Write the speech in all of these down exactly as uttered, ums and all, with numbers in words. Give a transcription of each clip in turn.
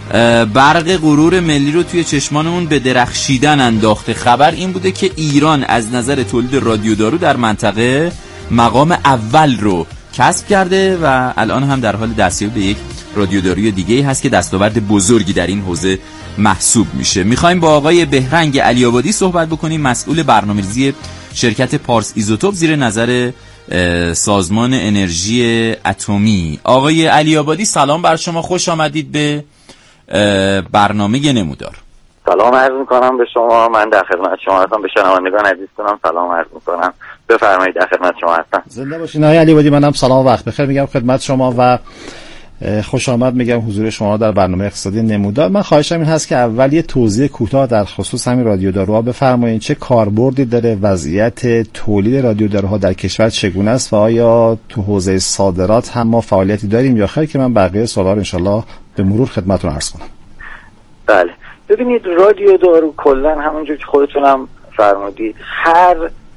برق غرور ملی رو توی چشمانمون به درخشیدن انداخته. خبر این بوده که ایران از نظر تولید رادیو دارو در منطقه مقام اول رو کسب کرده و الان هم در حال دستیابی به یک رادیو داروی دیگه هست که دستاورد بزرگی در این حوزه محسوب میشه. میخوایم با آقای بهرنگ علی‌آبادی صحبت بکنیم، مسئول برنامه‌ریزی شرکت پارس ایزوتوپ زیر نظر سازمان انرژی اتمی. آقای علی‌آبادی سلام بر شما، خوش آمدید به برنامه نمودار. سلام عرض میکنم به شما، من در خدمت شما هستم. به شنوندگان عزیزتونم سلام عرض میکنم، بفرمایید در خدمت شما هستم. زنده باشین آقای علی‌آبادی، منم سلام و وقت بخیر میگم خدمت شما و خوش آمد میگم حضور شما در برنامه اقتصادی نمودار. من خواهشم این هست که اول یه توضیح کوتاه در خصوص همین رادیو داروها بفرمایید، چه کاربردی داره، وضعیت تولید رادیو داروها در کشور چگونه است و آیا تو حوزه صادرات هم ما فعالیتی داریم یا خیر، که من بقیه سوالا رو انشالله به مرور خدمتتون عرض کنم. بله ببینید، رادیو دارو کلا همونجور که خودتونم فرمودید، هر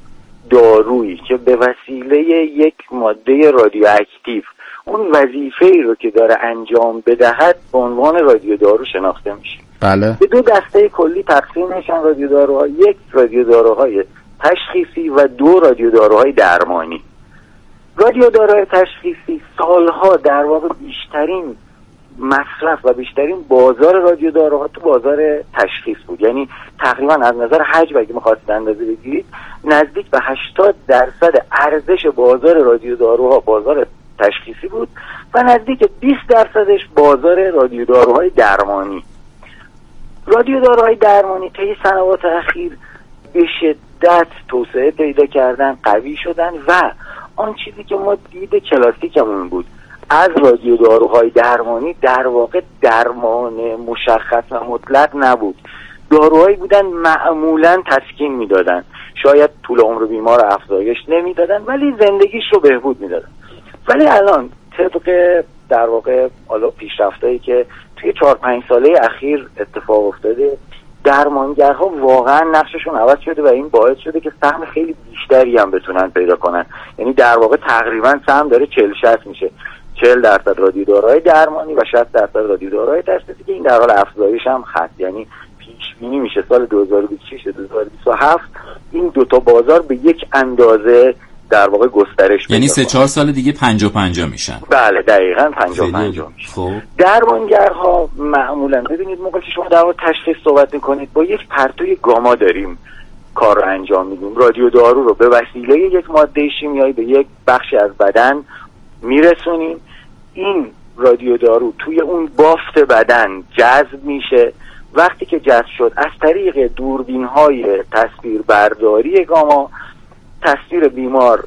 دارویی که به وسیله یک ماده رادیواکتیو اون وظیفه‌ای رو که داره انجام بدهد به عنوان رادیو دارو شناخته میشه. بله. به دو دسته کلی تقسیم میشن رادیو داروها، یک رادیو داروهای تشخیصی و دو رادیو داروهای درمانی. رادیو داروهای تشخیصی سالها در واقع بیشترین مصرف و بیشترین بازار رادیو داروها تو بازار تشخیص بود، یعنی تقریبا از نظر حجم اگه می‌خواستید اندازه بگیرید نزدیک به هشتاد درصد ارزش بازار رادیو داروها بازار تشخیصی بود و نزدیک بیست درصدش بازار رادیو داروهای درمانی. رادیو داروهای درمانی طی سنوات اخیر به شدت توسعه پیدا کردن، قوی شدن و آن چیزی که ما دید کلاسیکمون بود از رادیو داروهای درمانی در واقع درمان مشخص و مطلق نبود. داروهایی بودن معمولاً تسکین میدادن، شاید طول عمر بیمار رو افزایش نمیدادن ولی زندگیش رو بهبود میدادن. ولی الان طبق در واقع حالا پیشرفتایی که توی چهار پنج ساله اخیر اتفاق افتاده، درمانگرها واقعا نقششون عوض شده و این باعث شده که سهم خیلی بیشتری هم بتونن پیدا کنن. یعنی در واقع تقریبا سهم داره چهل شصت میشه، چهل درصد رادیو داروهای درمانی و شصت درصد رادیو داروهای تشخیصی که این در حال افزایش هم هست. یعنی پیش بینی میشه سال دو هزار و بیست و شش تا دو هزار و بیست و هفت این دوتا بازار به یک اندازه در واقع گسترش پیدا، یعنی سه چهار سال دیگه پنجاه پنجاه میشن. بله دقیقاً پنجاه پنجاه میشن. خب درمانگرها معمولاً ببینید موقعی که شما در مورد تشخیص صحبت میکنید با یک پرتوی گاما داریم کار رو انجام میدیم. رادیو دارو رو به وسیله یک ماده شیمیایی به یک بخشی از بدن میرسونیم. این رادیو دارو توی اون بافت بدن جذب میشه. وقتی که جذب شد از طریق دوربین‌های تصویربرداری گاما تصویر بیمار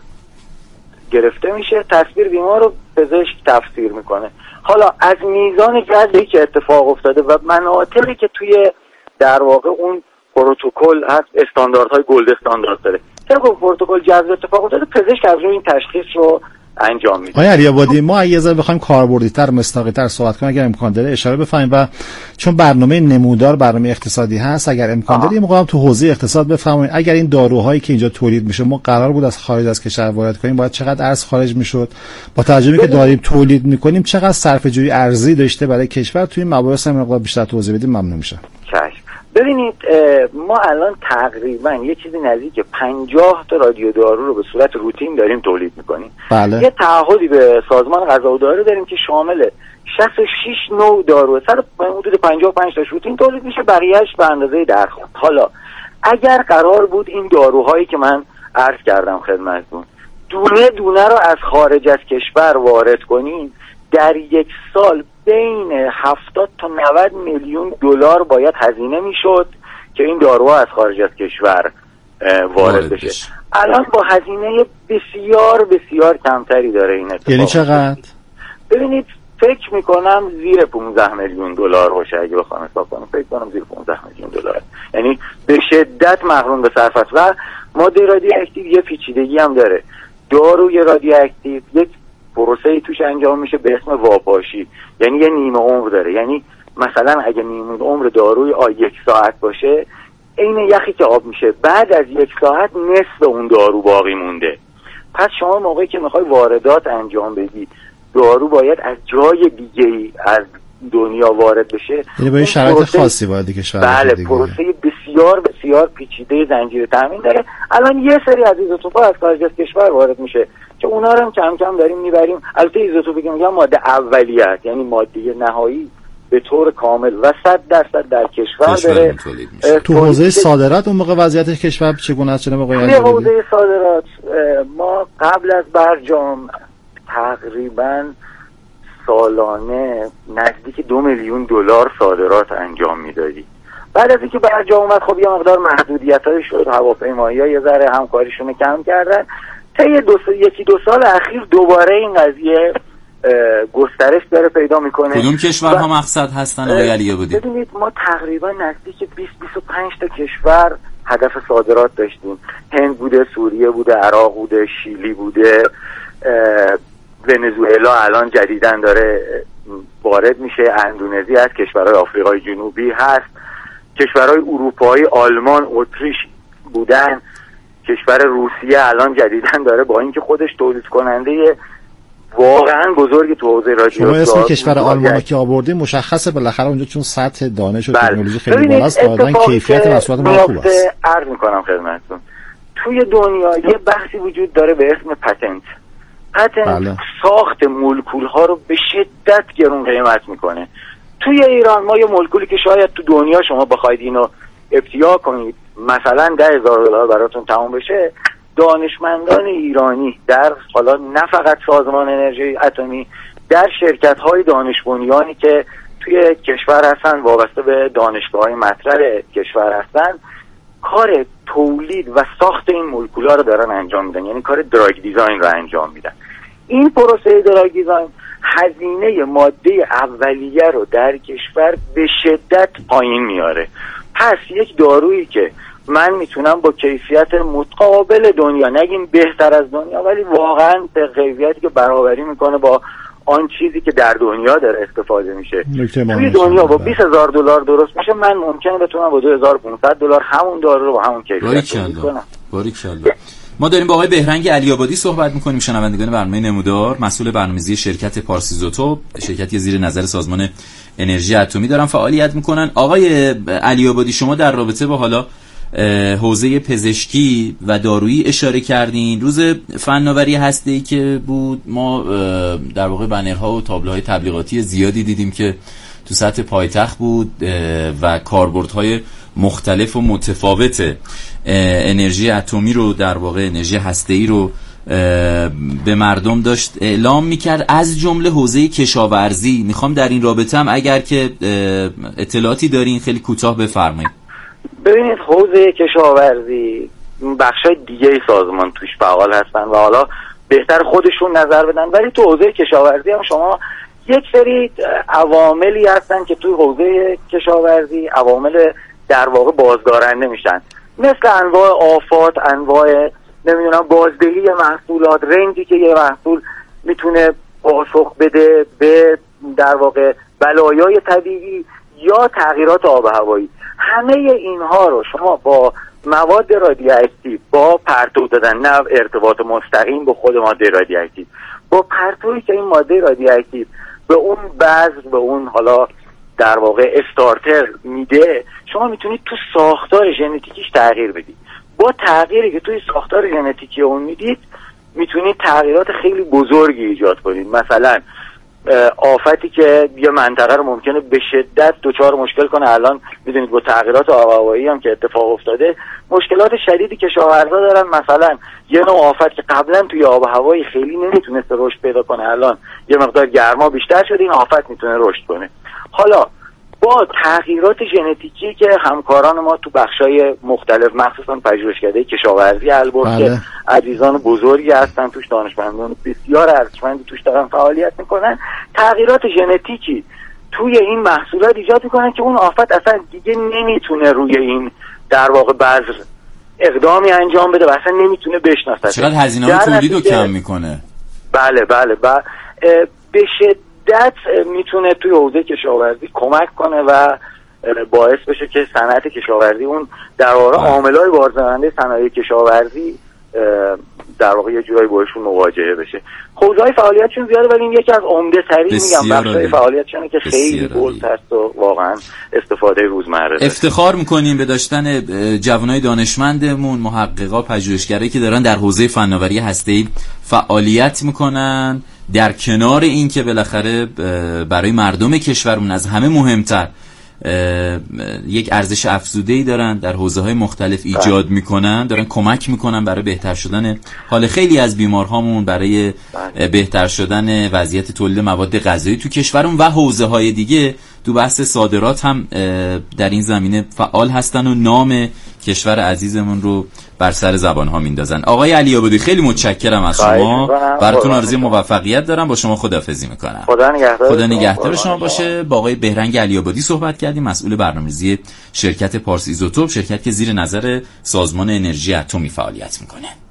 گرفته میشه، تصویر بیمار رو پزشک تفسیر میکنه. حالا از میزان جذبی که اتفاق افتاده و مناطقی که توی در واقع اون پروتکل هست، استانداردهای گلد استاندارد داره، طبق پروتکل جذب اتفاق افتاده، پزشک از روی این تشخیص رو انجام میده. آقای علی‌آبادی، ما اگه ذره بخوایم کاربردی‌تر مصداقی‌تر صحبت کنیم اگر امکان داره اشاره بفرمایید و چون برنامه نمودار برنامه اقتصادی هست اگر امکان داره یه موقع هم تو حوزه اقتصاد بفرمایید اگر این داروهایی که اینجا تولید میشه ما قرار بود از خارج از کشور وارد کنیم باید چقدر ارز خارج میشد، با ترجمه که داریم تولید میکنیم چقدر صرفه‌جویی ارزی داشته برای کشور، توی این مباحث هم مقدار بیشتر توضیح بدید ممنون میشم. ببینید ما الان تقریبا یه چیزی نزدیک پنجاه تا رادیو دارو رو به صورت روتین داریم تولید میکنیم. بله. یه تعهدی به سازمان غذا و دارو داریم که شامل شصت و شش نوع دارو، سر حدود پنجاه و پنج تا روتین تولید میشه، بقیه‌اش به اندازه درخواست. حالا اگر قرار بود این داروهایی که من عرض کردم خدمتتون دونه دونه رو از خارج از کشور وارد کنیم، در یک سال بین هفتاد تا نود میلیون دلار باید هزینه میشد که این داروها از خارج از کشور وارد بشه. بشه. الان با هزینه بسیار بسیار کمتری داره این اتفاق. یعنی چقدر؟ ببینید فکر میکنم زیر پانزده میلیون دلار باشه اگه بخوام حساب کنم، فکر کنم زیر پانزده میلیون دلار. یعنی به شدت مقرون به صرف است. و ماده رادیواکتیو یه پیچیدگی هم داره. داروی رادیواکتیو یک پروسه‌ای توش انجام میشه به اسم واپاشی، یعنی یه نیمه عمر داره. یعنی مثلا اگه نیمه عمر داروی آ یک ساعت باشه، عین یخی که آب میشه، بعد از یک ساعت نصف اون دارو باقی مونده. پس شما موقعی که میخوای واردات انجام بدی، دارو باید از جای دیگه‌ای از دنیا وارد بشه، یعنی با این شرایط خاصی وارد کشور بشه. بله، پروسه بسیار بسیار پیچیده زنجیره تامین داره. الان یه سری از ایزوتوپ‌ها از خارج از کشور وارد میشه که اونا رو هم کم کم داریم میبریم. البته ایزوتوپی که میگم ماده اولیه، یعنی ماده نهایی به طور کامل و صد درصد در کشور داره. تو حوزه صادرات اون موقع وضعیت کشور چگونه است جناب آقای انجلی؟ تو حوزه صادرات ما قبل از برجام تقریبا سالانه نزدیک دو میلیون دلار صادرات انجام میدادیم. بعد از اینکه برجام اومد خب یه مقدار محدودیت‌های شد، هواپیمایی‌ها یه ذره همکاریشون کم کردن. طی دو سال یکی دو سال اخیر دوباره این قضیه گسترش داره پیدا میکنه. کدوم کشورها مقصد هستن آقای علی‌آبادی؟ ببینید ما تقریبا نزدیک بیست بیست و پنج تا کشور هدف صادرات داشتیم. هند بوده، سوریه بوده، عراق بوده، شیلی بوده، ونزوئلا الان جدیداً داره وارد میشه، اندونزی هست، کشورهای آفریقای جنوبی هست، کشورهای اروپایی آلمان، اتریش بودن، کشور روسیه الان جدیداً داره با اینکه خودش تولید کننده واقعا بزرگی تو حوزه رادیو. شما اسم کشور آلمان که آوردین مشخصه بالاخره اونجا چون سطح دانش و تکنولوژی خیلی بالاست، قاعدتاً کیفیت محصولات ما خوب است. عرض میکنم خدمتتون توی دنیا یه بحثی وجود داره به اسم پتنت. پتنت بله. ساخت مولکول ها رو به شدت گرون قیمت میکنه. توی ایران ما یه مولکولی که شاید تو دنیا شما بخواید اینو ابتیا کنید مثلا ده هزار دلار براتون تموم بشه، دانشمندان ایرانی در حالا نه فقط سازمان انرژی اتمی، در شرکت های دانش بنیانی که توی کشور هستن وابسته به دانشگاه های مطرح کشور هستن، کار تولید و ساخت این مولکول‌ها رو دارن انجام میدن، یعنی کار دراگ دیزاین رو انجام میدن. این پروسه دراگ دیزاین هزینه ماده اولیه رو در کشور به شدت پایین میاره. پس یک دارویی که من میتونم با کیفیت متقابل دنیا، نگیم بهتر از دنیا، ولی واقعا به کیفیتی که برابری میکنه با آن چیزی که در دنیا داره استفاده میشه توی دنیا با بیست هزار دلار درست میشه، من ممکنه بتونم با دو هزار و پانصد دلار همون دارو رو با همون کیفیت تولید کنم. باریکالله. ما داریم با آقای بهرنگ علی‌آبادی صحبت میکنیم، شنوندگان برنامه نمودار، مسئول برنامه‌ریزی شرکت پارسیزوتوپ، شرکتی زیر نظر سازمان انرژی اتمی دارن فعالیت میکنن. آقای علی‌آبادی شما در رابطه با حالا حوزه پزشکی و دارویی اشاره کردین. روز فناوری هسته‌ای که بود ما در واقع بنرها و تابلوهای تبلیغاتی زیادی دیدیم که تو سطح پایتخت بود و کاربردهای مختلف و متفاوت انرژی اتمی رو در واقع انرژی هسته‌ای رو به مردم داشت اعلام میکرد، از جمله حوزه کشاورزی. میخوام در این رابطه هم اگر که اطلاعاتی دارین خیلی کوتاه بفرمایید. ببینید حوزه کشاورزی بخشای دیگه سازمان توش فعال هستن و حالا بهتر خودشون نظر بدن، ولی تو حوزه کشاورزی هم شما یک سری عواملی هستن که توی حوزه کشاورزی عوامل در واقع بازدارنده میشن، مثل انواع آفات، انواع نمیدونم بازدهی محصولات، رنجی که یه محصول میتونه پاسخ بده به در واقع بلایای طبیعی یا تغییرات آب و هوایی. همه اینها رو شما با مواد رادیواکتیو، با پرتو دادن، نه ارتباط مستقیم با خود ماده رادیواکتیو، با پرتویی که این ماده رادیواکتیو به اون بذر، به اون حالا در واقع استارتر میده، شما میتونید تو ساختار ژنتیکیش تغییر بدید. با تغییری که توی ساختار ژنتیکی اون میدید میتونید تغییرات خیلی بزرگی ایجاد کنید. مثلا آفتی که یه منطقه رو ممکنه به شدت دچار مشکل کنه، الان میدونید با تغییرات آب و هوایی هم که اتفاق افتاده مشکلات شدیدی کشاورزا دارن. مثلا یه نوع آفت که قبلا توی آب و هوایی خیلی نمیتونسته رشد پیدا کنه، الان یه مقدار گرما بیشتر شده این آفت میتونه رشد کنه. حالا با تغییرات ژنتیکی که همکاران ما تو بخشای مختلف مخصوصا پژوهشکده کشاورزی البرز بله. که عزیزان بزرگی هستن توش، دانشمندان بسیار ارزشمندی توش دارن فعالیت میکنن، تغییرات ژنتیکی توی این محصولات ایجاد میکنن که اون آفت اصلا دیگه نمیتونه روی این در واقع بذر اقدامی انجام بده و اصلا نمیتونه بشناسه. چقدر هزینه‌های تولید رو کم میکنه. بله بله و به شدت میتونه توی حوزه کشاورزی کمک کنه و باعث بشه که صنعت کشاورزی اون در واقع عاملای بازدارنده صنایع کشاورزی در واقع یه جورایی باشون مواجهه بشه. حوزه‌های فعالیتشون زیاده ولی این یکی از عمده ترین میگم بخشای فعالیتشونه که خیلی بولد هست و واقعا استفاده روزمره داره. افتخار میکنیم به داشتن جوانای دانشمندمون، محققا، پژوهشگرایی که دارن در حوزه فناوری هسته‌ای فعالیت میکنن، در کنار این که بالاخره برای مردم کشورمون از همه مهمتر یک ارزش افزوده‌ای دارن، در حوزه‌های مختلف ایجاد میکنن، دارن کمک میکنن برای بهتر شدن حال خیلی از بیمارهامون، برای بهتر شدن وضعیت تولید مواد غذایی تو کشورمون و حوزه‌های دیگه. تو بحث صادرات هم در این زمینه فعال هستن و نام کشور عزیزمون رو بر سر زبان‌ها میندازن. آقای علی‌آبادی خیلی متشکرم از شما، براتون آرزوی موفقیت دارم. با شما خداحافظی میکنم. خدا نگهدار. خدا نگهدار شما باشه. با آقای بهرنگ علی‌آبادی صحبت کردیم، مسئول برنامه‌ریزی شرکت پارس ایزوتوپ، شرکت که زیر نظر سازمان انرژی اتمی فعالیت میکنه.